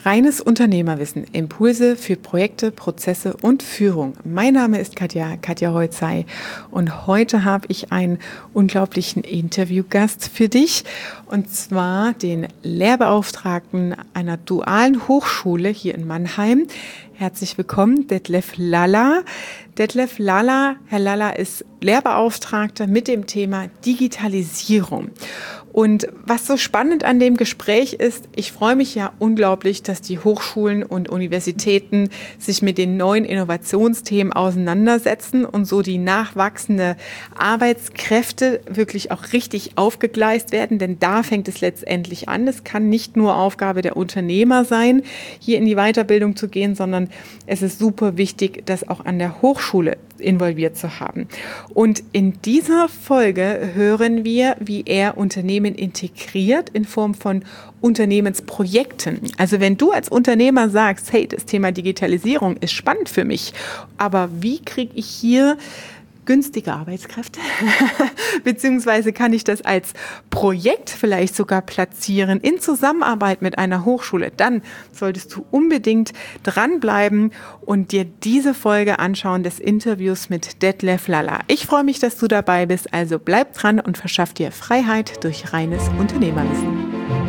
Reines Unternehmerwissen, Impulse für Projekte, Prozesse und Führung. Mein Name ist Katja Holzei und heute habe ich einen unglaublichen Interviewgast für dich und zwar den Lehrbeauftragten einer dualen Hochschule hier in Mannheim. Herzlich willkommen, Detlef Lalla. Detlef Lalla, Herr Lalla ist Lehrbeauftragter mit dem Thema Digitalisierung. Und was so spannend an dem Gespräch ist, ich freue mich ja unglaublich, dass die Hochschulen und Universitäten sich mit den neuen Innovationsthemen auseinandersetzen und so die nachwachsende Arbeitskräfte wirklich auch richtig aufgegleist werden, denn da fängt es letztendlich an. Es kann nicht nur Aufgabe der Unternehmer sein, hier in die Weiterbildung zu gehen, sondern es ist super wichtig, das auch an der Hochschule involviert zu haben. Und in dieser Folge hören wir, wie er Unternehmen integriert in Form von Unternehmensprojekten. Also wenn du als Unternehmer sagst, hey, das Thema Digitalisierung ist spannend für mich, aber wie kriege ich hier günstige Arbeitskräfte, beziehungsweise kann ich das als Projekt vielleicht sogar platzieren in Zusammenarbeit mit einer Hochschule, dann solltest du unbedingt dranbleiben und dir diese Folge anschauen des Interviews mit Detlef Lalla. Ich freue mich, dass du dabei bist, also bleib dran und verschaff dir Freiheit durch reines Unternehmerwissen.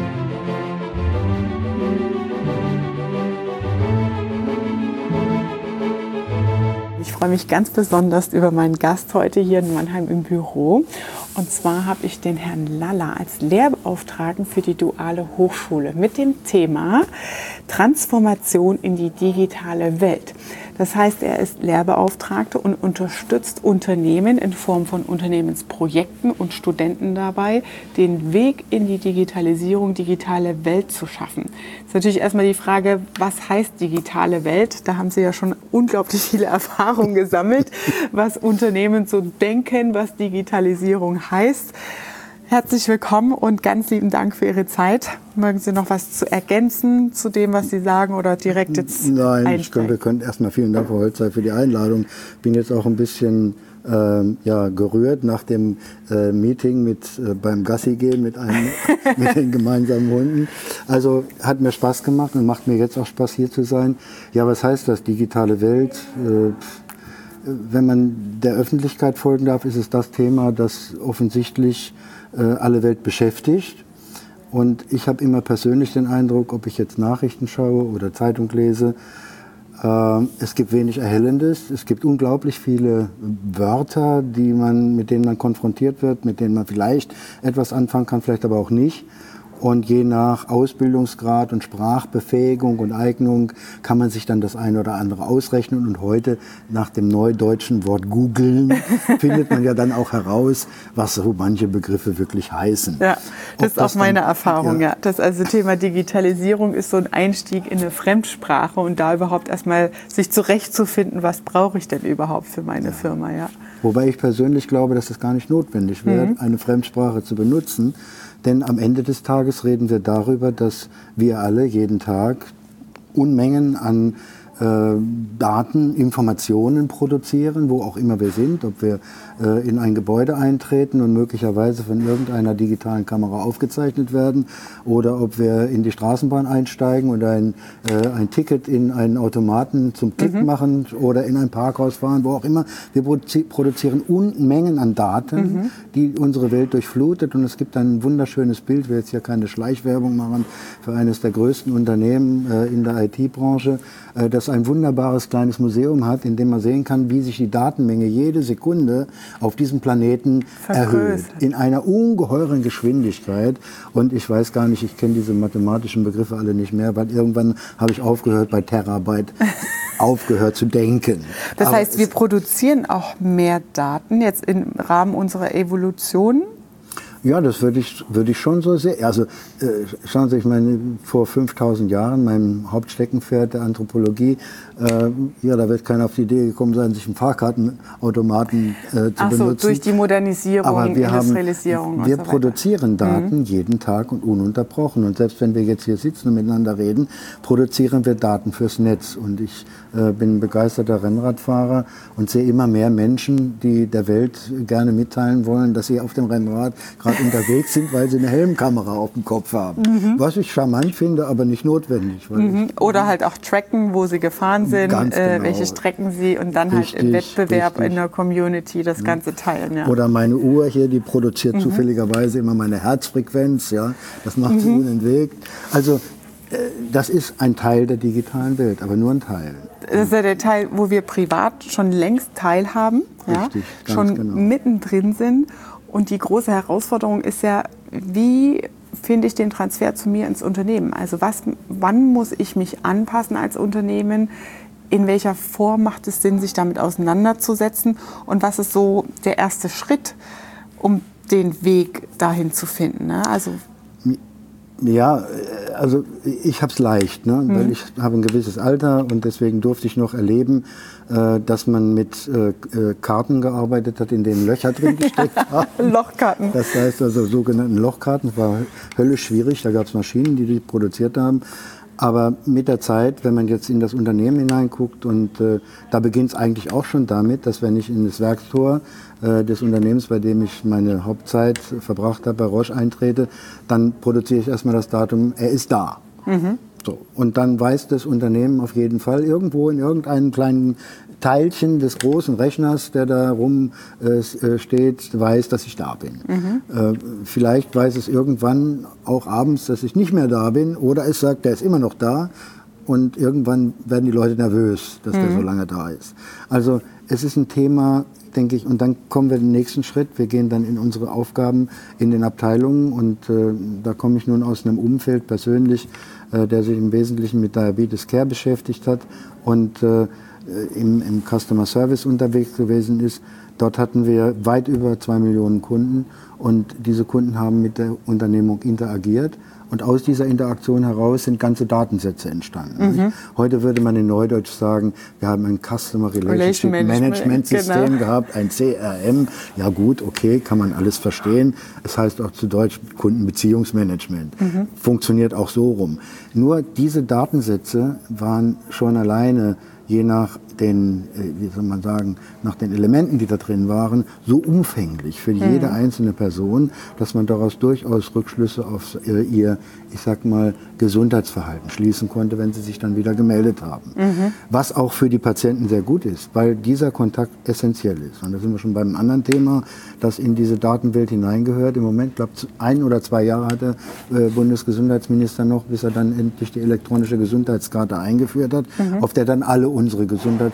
Ich freue mich ganz besonders über meinen Gast heute hier in Mannheim im Büro. Und zwar habe ich den Herrn Lalla als Lehrbeauftragten für die duale Hochschule mit dem Thema Transformation in die digitale Welt. Das heißt, er ist Lehrbeauftragter und unterstützt Unternehmen in Form von Unternehmensprojekten und Studenten dabei, den Weg in die Digitalisierung, digitale Welt zu schaffen. Das ist natürlich erstmal die Frage, was heißt digitale Welt? Da haben Sie ja schon unglaublich viele Erfahrungen gesammelt, was Unternehmen so denken, was Digitalisierung heißt. Herzlich willkommen und ganz lieben Dank für Ihre Zeit. Mögen Sie noch was zu ergänzen zu dem, was Sie sagen oder direkt jetzt Nein, wir können erstmal vielen Dank, Frau Holzei, für die Einladung. Ich bin jetzt auch ein bisschen gerührt nach dem Meeting beim Gassi gehen mit den gemeinsamen Hunden. Also hat mir Spaß gemacht und macht mir jetzt auch Spaß, hier zu sein. Ja, was heißt das, digitale Welt? Wenn man der Öffentlichkeit folgen darf, ist es das Thema, das offensichtlich alle Welt beschäftigt. Und ich habe immer persönlich den Eindruck, ob ich jetzt Nachrichten schaue oder Zeitung lese, es gibt wenig Erhellendes. Es gibt unglaublich viele Wörter, mit denen man konfrontiert wird, mit denen man vielleicht etwas anfangen kann, vielleicht aber auch nicht. Und je nach Ausbildungsgrad und Sprachbefähigung und Eignung kann man sich dann das eine oder andere ausrechnen. Und heute nach dem neudeutschen Wort googeln findet man ja dann auch heraus, was so manche Begriffe wirklich heißen. Ja, das ist auch meine Erfahrung. Ja. Das also Thema Digitalisierung ist so ein Einstieg in eine Fremdsprache und da überhaupt erstmal sich zurechtzufinden, was brauche ich denn überhaupt für meine Firma. Ja. Wobei ich persönlich glaube, dass es gar nicht notwendig wird, eine Fremdsprache zu benutzen. Denn am Ende des Tages reden wir darüber, dass wir alle jeden Tag Unmengen an Daten, Informationen produzieren, wo auch immer wir sind, ob wir in ein Gebäude eintreten und möglicherweise von irgendeiner digitalen Kamera aufgezeichnet werden oder ob wir in die Straßenbahn einsteigen oder ein Ticket in einen Automaten zum Klick machen oder in ein Parkhaus fahren, wo auch immer. Wir produzieren Unmengen an Daten, die unsere Welt durchflutet und es gibt ein wunderschönes Bild, ich will jetzt hier keine Schleichwerbung machen, für eines der größten Unternehmen in der IT-Branche, das ein wunderbares kleines Museum hat, in dem man sehen kann, wie sich die Datenmenge jede Sekunde auf diesem Planeten erhöht. In einer ungeheuren Geschwindigkeit. Und ich weiß gar nicht, ich kenne diese mathematischen Begriffe alle nicht mehr, weil irgendwann habe ich aufgehört bei Terabyte, aufgehört zu denken. Das heißt, wir produzieren auch mehr Daten jetzt im Rahmen unserer Evolution? Ja, das würde ich schon so sehen. Also schauen Sie, ich meine, vor 5000 Jahren, meinem Hauptsteckenpferd der Anthropologie, da wird keiner auf die Idee gekommen sein, sich einen Fahrkartenautomaten zu benutzen. So, durch die Modernisierung, Industrialisierung. Wir produzieren Daten jeden Tag und ununterbrochen. Und selbst wenn wir jetzt hier sitzen und miteinander reden, produzieren wir Daten fürs Netz. Und ich bin begeisterter Rennradfahrer und sehe immer mehr Menschen, die der Welt gerne mitteilen wollen, dass sie auf dem Rennrad gerade Motorrad unterwegs sind, weil sie eine Helmkamera auf dem Kopf haben. Was ich charmant finde, aber nicht notwendig. Oder halt auch tracken, wo sie gefahren sind, Ganz genau. welche Strecken sie und dann halt im Wettbewerb in der Community das Ganze teilen. Ja. Oder meine Uhr hier, die produziert zufälligerweise immer meine Herzfrequenz. Ja? Das macht sie unentwegt. Also das ist ein Teil der digitalen Welt, aber nur ein Teil. Das ist ja der Teil, wo wir privat schon längst teilhaben, Richtig, ja, schon genau. mittendrin sind. Und die große Herausforderung ist ja, wie finde ich den Transfer zu mir ins Unternehmen? Also wann muss ich mich anpassen als Unternehmen? In welcher Form macht es Sinn, sich damit auseinanderzusetzen? Und was ist so der erste Schritt, um den Weg dahin zu finden? Ne? Also ja, also ich habe es leicht, ne? Weil ich habe ein gewisses Alter und deswegen durfte ich noch erleben, dass man mit Karten gearbeitet hat, in denen Löcher drin gesteckt haben. Lochkarten. Das heißt also sogenannten Lochkarten. Das war höllisch schwierig, da gab es Maschinen, die produziert haben. Aber mit der Zeit, wenn man jetzt in das Unternehmen hineinguckt, und da beginnt es eigentlich auch schon damit, dass wenn ich in das Werkstor des Unternehmens, bei dem ich meine Hauptzeit verbracht habe, bei Roche eintrete, dann produziere ich erstmal das Datum, er ist da. So. Und dann weiß das Unternehmen auf jeden Fall irgendwo in irgendeinem kleinen Teilchen des großen Rechners, der da rumsteht, weiß, dass ich da bin. Vielleicht weiß es irgendwann auch abends, dass ich nicht mehr da bin, oder es sagt, der ist immer noch da, und irgendwann werden die Leute nervös, dass der so lange da ist. Also es ist ein Thema, denke ich, und dann kommen wir den nächsten Schritt. Wir gehen dann in unsere Aufgaben in den Abteilungen, und da komme ich nun aus einem Umfeld persönlich, der sich im Wesentlichen mit Diabetes Care beschäftigt hat und im Customer Service unterwegs gewesen ist. Dort hatten wir weit über 2 Millionen Kunden, und diese Kunden haben mit der Unternehmung interagiert. Und aus dieser Interaktion heraus sind ganze Datensätze entstanden. Heute würde man in Neudeutsch sagen, wir haben ein Customer Relationship Management System gehabt, ein CRM. Ja gut, okay, kann man alles verstehen. Es heißt auch zu Deutsch Kundenbeziehungsmanagement. Funktioniert auch so rum. Nur diese Datensätze waren schon alleine, je nach den, wie soll man sagen, nach den Elementen, die da drin waren, so umfänglich für jede einzelne Person, dass man daraus durchaus Rückschlüsse auf ihr, ich sag mal, Gesundheitsverhalten schließen konnte, wenn sie sich dann wieder gemeldet haben. Was auch für die Patienten sehr gut ist, weil dieser Kontakt essentiell ist. Und da sind wir schon beim anderen Thema, das in diese Datenwelt hineingehört. Im Moment, glaube ich, 1 oder 2 Jahre hat der Bundesgesundheitsminister noch, bis er dann endlich die elektronische Gesundheitskarte eingeführt hat, auf der dann alle unsere Gesundheitsdaten,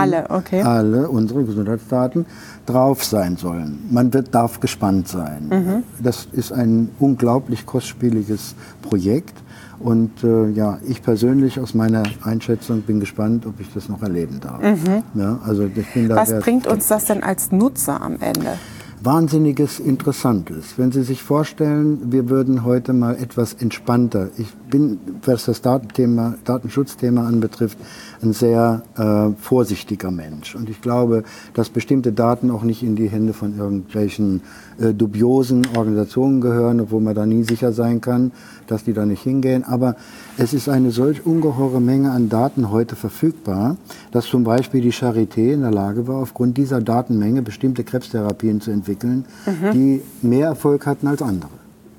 alle unsere Gesundheitsdaten drauf sein sollen. Man darf gespannt sein. Das ist ein unglaublich kostspieliges Projekt. Und ja, ich persönlich aus meiner Einschätzung bin gespannt, ob ich das noch erleben darf. Ja, also ich bin da. Was bringt uns das denn als Nutzer am Ende? Wahnsinniges Interessantes. Wenn Sie sich vorstellen, wir würden heute mal etwas entspannter. Ich bin, was das Datenschutzthema anbetrifft, ein sehr vorsichtiger Mensch. Und ich glaube, dass bestimmte Daten auch nicht in die Hände von irgendwelchen dubiosen Organisationen gehören, obwohl man da nie sicher sein kann, dass die da nicht hingehen. Aber es ist eine solch ungeheure Menge an Daten heute verfügbar, dass zum Beispiel die Charité in der Lage war, aufgrund dieser Datenmenge bestimmte Krebstherapien zu entwickeln, die mehr Erfolg hatten als andere.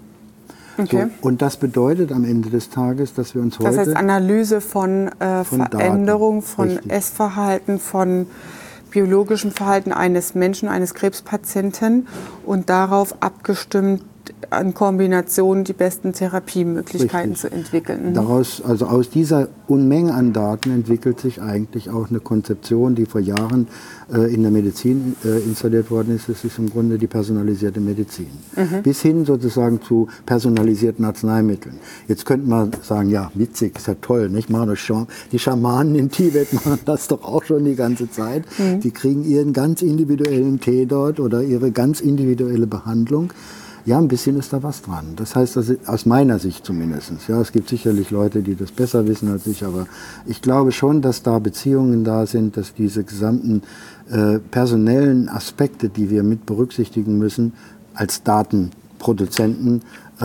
Okay. So, und das bedeutet am Ende des Tages, dass wir uns heute... Das heißt Analyse von Veränderung, von Essverhalten, von biologischem Verhalten eines Menschen, eines Krebspatienten, und darauf abgestimmt in Kombination die besten Therapiemöglichkeiten zu entwickeln. Daraus, also aus dieser Unmenge an Daten entwickelt sich eigentlich auch eine Konzeption, die vor Jahren in der Medizin installiert worden ist. Das ist im Grunde die personalisierte Medizin. Bis hin sozusagen zu personalisierten Arzneimitteln. Jetzt könnte man sagen, ja, witzig, ist ja toll, nicht? Die Schamanen in Tibet machen das doch auch schon die ganze Zeit. Die kriegen ihren ganz individuellen Tee dort oder ihre ganz individuelle Behandlung. Ja, ein bisschen ist da was dran. Das heißt, aus meiner Sicht zumindest. Ja, es gibt sicherlich Leute, die das besser wissen als ich, aber ich glaube schon, dass da Beziehungen da sind, dass diese gesamten personellen Aspekte, die wir mit berücksichtigen müssen, als Datenproduzenten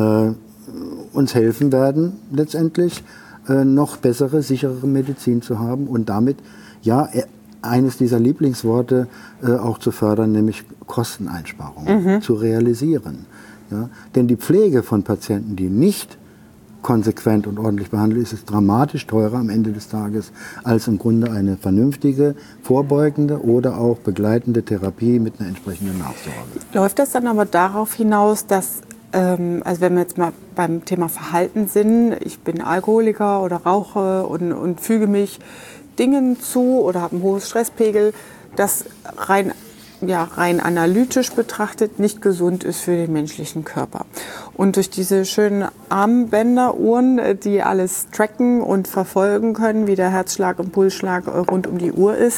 uns helfen werden, letztendlich noch bessere, sicherere Medizin zu haben und damit, ja, eines dieser Lieblingsworte auch zu fördern, nämlich Kosteneinsparungen zu realisieren. Ja? Denn die Pflege von Patienten, die nicht konsequent und ordentlich behandelt, ist es dramatisch teurer am Ende des Tages als im Grunde eine vernünftige, vorbeugende oder auch begleitende Therapie mit einer entsprechenden Nachsorge. Läuft das dann aber darauf hinaus, dass, also wenn wir jetzt mal beim Thema Verhalten sind, ich bin Alkoholiker oder rauche und füge mich Dingen zu oder habe einen hohen Stresspegel, das rein analytisch betrachtet nicht gesund ist für den menschlichen Körper. Und durch diese schönen Armbänder, Uhren, die alles tracken und verfolgen können, wie der Herzschlag und Pulsschlag rund um die Uhr ist,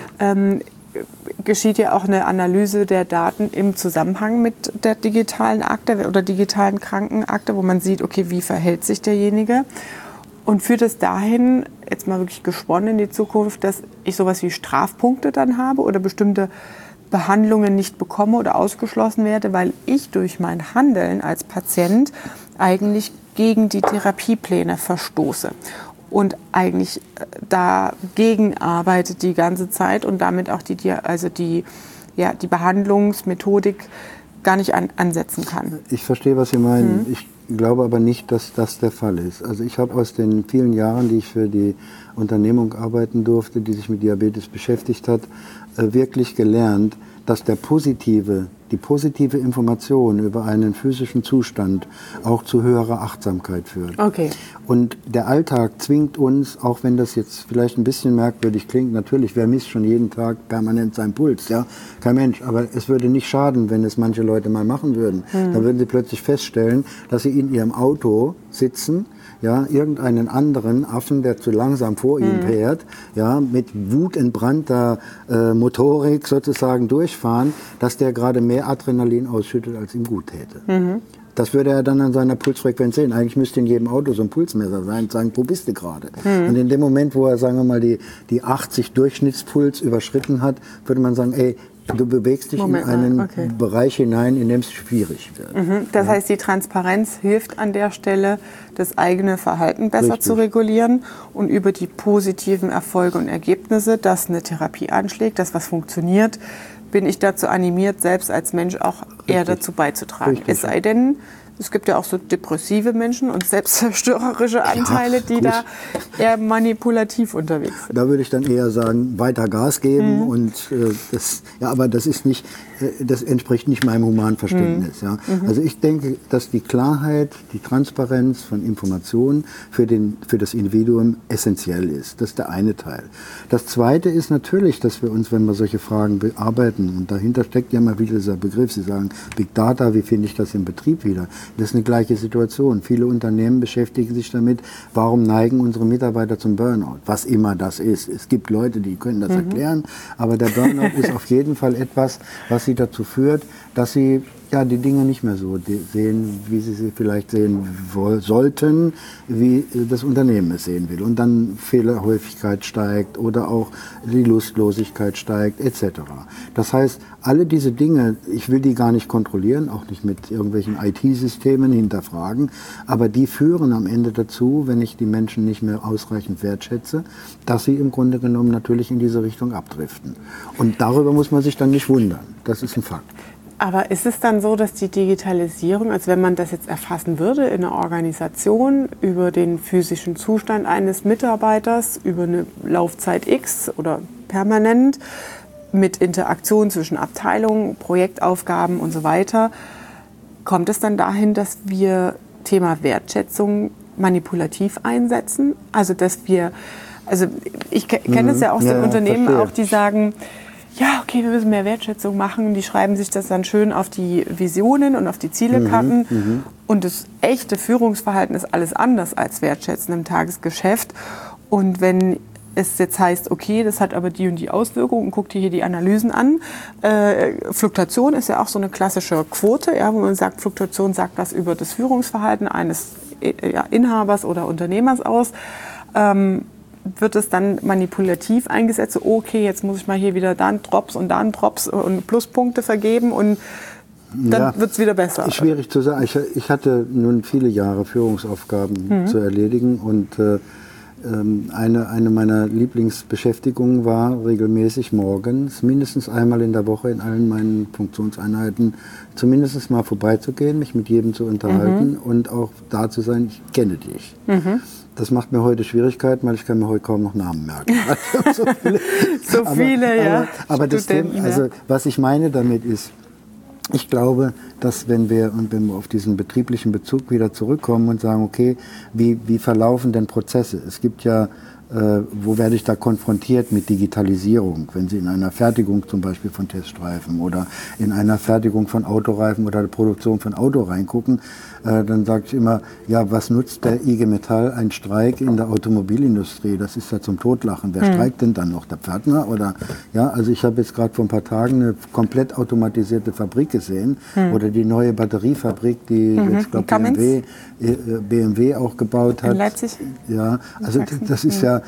geschieht ja auch eine Analyse der Daten im Zusammenhang mit der digitalen Akte oder digitalen Krankenakte, wo man sieht, okay, wie verhält sich derjenige. Und führt es dahin, jetzt mal wirklich gesponnen in die Zukunft, dass ich sowas wie Strafpunkte dann habe oder bestimmte Behandlungen nicht bekomme oder ausgeschlossen werde, weil ich durch mein Handeln als Patient eigentlich gegen die Therapiepläne verstoße und eigentlich dagegen arbeite die ganze Zeit und damit auch die Behandlungsmethodik gar nicht ansetzen kann. Ich verstehe, was Sie meinen. Ich glaube aber nicht, dass das der Fall ist. Also ich habe aus den vielen Jahren, die ich für die Unternehmung arbeiten durfte, die sich mit Diabetes beschäftigt hat, wirklich gelernt, dass die positive Information über einen physischen Zustand auch zu höherer Achtsamkeit führt. Okay. Und der Alltag zwingt uns, auch wenn das jetzt vielleicht ein bisschen merkwürdig klingt, natürlich, wer misst schon jeden Tag permanent seinen Puls? Ja? Kein Mensch. Aber es würde nicht schaden, wenn es manche Leute mal machen würden. Dann würden sie plötzlich feststellen, dass sie in ihrem Auto sitzen, ja, irgendeinen anderen Affen, der zu langsam vor ihm fährt, ja, mit wutentbrannter Motorik sozusagen durchfahren, dass der gerade mehr Adrenalin ausschüttet, als ihm gut täte. Das würde er dann an seiner Pulsfrequenz sehen. Eigentlich müsste in jedem Auto so ein Pulsmesser sein und sagen, wo bist du gerade? Und in dem Moment, wo er, sagen wir mal, die 80 Durchschnittspuls überschritten hat, würde man sagen, ey, du bewegst dich in einen Bereich hinein, in dem es schwierig wird. Das heißt, die Transparenz hilft an der Stelle, das eigene Verhalten besser zu regulieren und über die positiven Erfolge und Ergebnisse, dass eine Therapie anschlägt, dass was funktioniert, bin ich dazu animiert, selbst als Mensch auch eher dazu beizutragen. Es sei denn, es gibt ja auch so depressive Menschen und selbstzerstörerische Anteile, die da eher manipulativ unterwegs sind. Da würde ich dann eher sagen, weiter Gas geben und aber das ist nicht, das entspricht nicht meinem humanen Verständnis. Ja. Also ich denke, dass die Klarheit, die Transparenz von Informationen für das Individuum essentiell ist. Das ist der eine Teil. Das zweite ist natürlich, dass wir uns, wenn wir solche Fragen bearbeiten, und dahinter steckt ja mal wieder dieser Begriff, Sie sagen Big Data, wie finde ich das im Betrieb wieder? Das ist eine gleiche Situation. Viele Unternehmen beschäftigen sich damit, warum neigen unsere Mitarbeiter zum Burnout? Was immer das ist. Es gibt Leute, die können das erklären, aber der Burnout ist auf jeden Fall etwas, was sie dazu führt, dass sie die Dinge nicht mehr so sehen, wie sie vielleicht sehen sollten, wie das Unternehmen es sehen will. Und dann Fehlerhäufigkeit steigt oder auch die Lustlosigkeit steigt etc. Das heißt, alle diese Dinge, ich will die gar nicht kontrollieren, auch nicht mit irgendwelchen IT-Systemen hinterfragen, aber die führen am Ende dazu, wenn ich die Menschen nicht mehr ausreichend wertschätze, dass sie im Grunde genommen natürlich in diese Richtung abdriften. Und darüber muss man sich dann nicht wundern. Das ist ein Fakt. Aber ist es dann so, dass die Digitalisierung, also wenn man das jetzt erfassen würde in einer Organisation über den physischen Zustand eines Mitarbeiters, über eine Laufzeit X oder permanent, mit Interaktion zwischen Abteilungen, Projektaufgaben und so weiter, kommt es dann dahin, dass wir Thema Wertschätzung manipulativ einsetzen? Also ich kenne es ja aus den Unternehmen auch, die sagen, ja, okay, wir müssen mehr Wertschätzung machen. Die schreiben sich das dann schön auf die Visionen und auf die Zielekarten. Und das echte Führungsverhalten ist alles anders als Wertschätzen im Tagesgeschäft. Und wenn es jetzt heißt, okay, das hat aber die und die Auswirkungen, guckt ihr hier die Analysen an. Fluktuation ist ja auch so eine klassische Quote, wo man sagt, Fluktuation sagt was über das Führungsverhalten eines Inhabers oder Unternehmers aus. Wird es dann manipulativ eingesetzt, so, okay, jetzt muss ich mal hier wieder da einen Drops und Pluspunkte vergeben und dann wird es wieder besser. Schwierig zu sagen. Ich hatte nun viele Jahre Führungsaufgaben zu erledigen und Eine meiner Lieblingsbeschäftigungen war, regelmäßig morgens, mindestens einmal in der Woche in allen meinen Funktionseinheiten, zumindest mal vorbeizugehen, mich mit jedem zu unterhalten und auch da zu sein, ich kenne dich. Das macht mir heute Schwierigkeiten, weil ich kann mir heute kaum noch Namen merken. so viele, ja. Aber das Thema, also was ich meine damit ist, ich glaube, dass wenn wir auf diesen betrieblichen Bezug wieder zurückkommen und sagen, okay, wie verlaufen denn Prozesse? Es gibt ja, wo werde ich da konfrontiert mit Digitalisierung? Wenn Sie in einer Fertigung zum Beispiel von Teststreifen oder in einer Fertigung von Autoreifen oder der Produktion von Auto reingucken, dann sage ich immer, ja, was nutzt der IG Metall ein Streik in der Automobilindustrie? Das ist ja zum Totlachen. Wer streikt denn dann noch? Der Pförtner? Oder, ja, also ich habe jetzt gerade vor ein paar Tagen eine komplett automatisierte Fabrik gesehen oder die neue Batteriefabrik, die jetzt, glaube BMW auch gebaut hat. In Leipzig? Ja, also das ist ja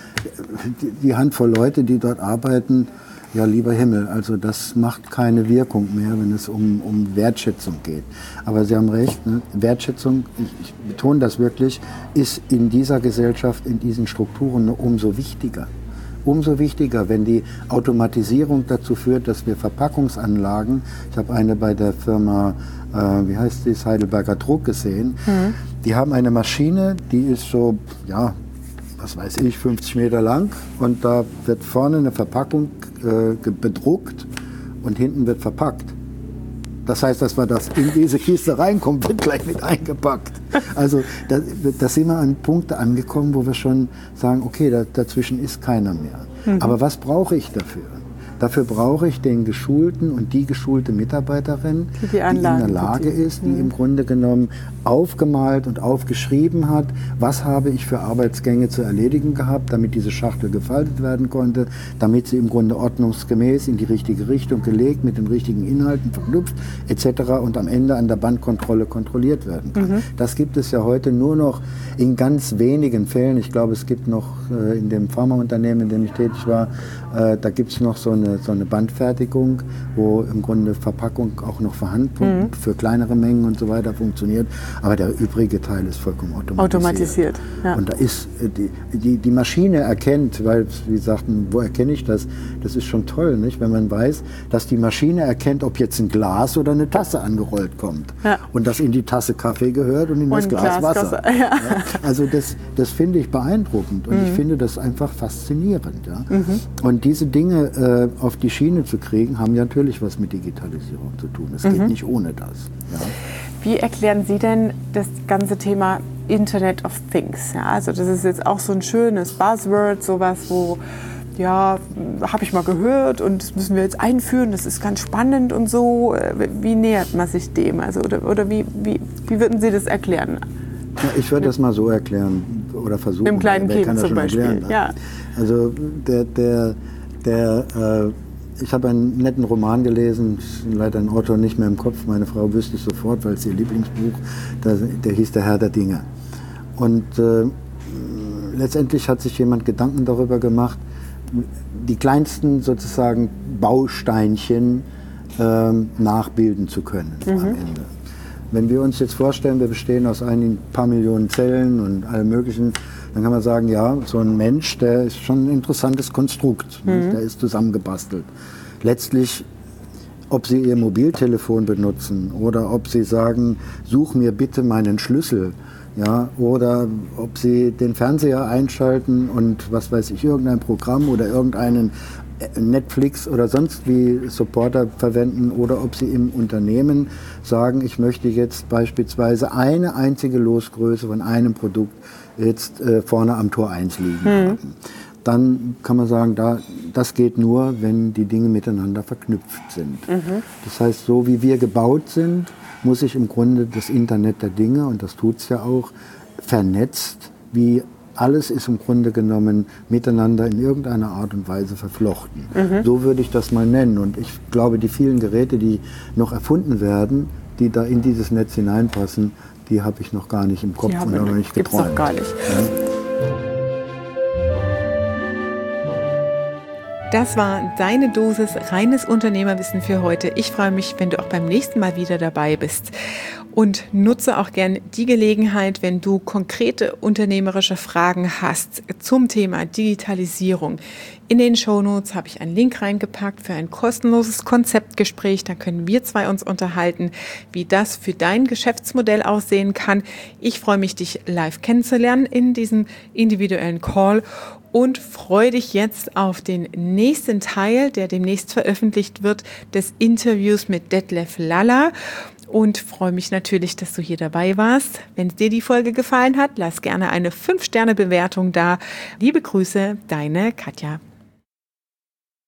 die Handvoll Leute, die dort arbeiten. Ja, lieber Himmel, also das macht keine Wirkung mehr, wenn es um Wertschätzung geht. Aber Sie haben recht, ne? Wertschätzung, ich betone das wirklich, ist in dieser Gesellschaft, in diesen Strukturen umso wichtiger. Umso wichtiger, wenn die Automatisierung dazu führt, dass wir Verpackungsanlagen, ich habe eine bei der Firma, wie heißt die, Heidelberger Druck gesehen, die haben eine Maschine, die ist so, ja, was weiß ich, 50 Meter lang und da wird vorne eine Verpackung bedruckt und hinten wird verpackt. Das heißt, dass wir das in diese Kiste reinkommt, wird gleich mit eingepackt. Also da sind wir an Punkte angekommen, wo wir schon sagen, okay, dazwischen ist keiner mehr. Aber was brauche ich dafür? Dafür brauche ich den geschulten und die geschulte Mitarbeiterin, die in der Lage ist, die im Grunde genommen aufgemalt und aufgeschrieben hat, was habe ich für Arbeitsgänge zu erledigen gehabt, damit diese Schachtel gefaltet werden konnte, damit sie im Grunde ordnungsgemäß in die richtige Richtung gelegt, mit den richtigen Inhalten verknüpft etc. und am Ende an der Bandkontrolle kontrolliert werden kann. Das gibt es ja heute nur noch in ganz wenigen Fällen. Ich glaube, es gibt noch in dem Pharmaunternehmen, in dem ich tätig war, da gibt es noch so eine Bandfertigung, wo im Grunde Verpackung auch noch vorhanden für kleinere Mengen und so weiter funktioniert. Aber der übrige Teil ist vollkommen automatisiert. Ja. Und da ist die Maschine erkennt, weil Sie sagten, wo erkenne ich das? Das ist schon toll, nicht? Wenn man weiß, dass die Maschine erkennt, ob jetzt ein Glas oder eine Tasse angerollt kommt. Ja. Und dass in die Tasse Kaffee gehört und in das Glas Wasser. Ja. Ja. Also das finde ich beeindruckend und ich finde das einfach faszinierend. Ja? Und diese Dinge auf die Schiene zu kriegen, haben ja natürlich was mit Digitalisierung zu tun. Es geht nicht ohne das. Ja. Wie erklären Sie denn das ganze Thema Internet of Things? Ja, also das ist jetzt auch so ein schönes Buzzword, sowas, wo, ja, habe ich mal gehört und das müssen wir jetzt einführen, das ist ganz spannend und so. Wie nähert man sich dem? Also, oder wie würden Sie das erklären? Ja, ich würde das mal so erklären oder versuchen. Mit dem kleinen Kind zum Beispiel. Ja. Also ich habe einen netten Roman gelesen, leider ein Autor nicht mehr im Kopf, meine Frau wüsste es sofort, weil es ihr Lieblingsbuch, der hieß Der Herr der Dinge. Und letztendlich hat sich jemand Gedanken darüber gemacht, die kleinsten sozusagen Bausteinchen nachbilden zu können am Ende. Wenn wir uns jetzt vorstellen, wir bestehen aus ein paar Millionen Zellen und allem Möglichen, dann kann man sagen, ja, so ein Mensch, der ist schon ein interessantes Konstrukt, der ist zusammengebastelt. Letztlich, ob Sie Ihr Mobiltelefon benutzen oder ob Sie sagen, such mir bitte meinen Schlüssel, ja, oder ob Sie den Fernseher einschalten und was weiß ich, irgendein Programm oder irgendeinen Netflix oder sonst wie Supporter verwenden oder ob Sie im Unternehmen sagen, ich möchte jetzt beispielsweise eine einzige Losgröße von einem Produkt jetzt vorne am Tor 1 liegen haben. Dann kann man sagen, das geht nur, wenn die Dinge miteinander verknüpft sind. Das heißt, so wie wir gebaut sind, muss sich im Grunde das Internet der Dinge, und das tut es ja auch, vernetzt, wie alles ist im Grunde genommen miteinander in irgendeiner Art und Weise verflochten. So würde ich das mal nennen. Und ich glaube, die vielen Geräte, die noch erfunden werden, die da in dieses Netz hineinpassen, die habe ich noch gar nicht im Kopf und noch nicht geträumt. Gibt's noch gar nicht. Ja. Das war deine Dosis reines Unternehmerwissen für heute. Ich freue mich, wenn du auch beim nächsten Mal wieder dabei bist. und nutze auch gern die Gelegenheit, wenn du konkrete unternehmerische Fragen hast zum Thema Digitalisierung. In den Shownotes habe ich einen Link reingepackt für ein kostenloses Konzeptgespräch. Da können wir zwei uns unterhalten, wie das für dein Geschäftsmodell aussehen kann. Ich freue mich, dich live kennenzulernen in diesem individuellen Call und freue dich jetzt auf den nächsten Teil, der demnächst veröffentlicht wird, des Interviews mit Detlef Lalla. Und freue mich natürlich, dass du hier dabei warst. Wenn dir die Folge gefallen hat, lass gerne eine 5-Sterne-Bewertung da. Liebe Grüße, deine Katja.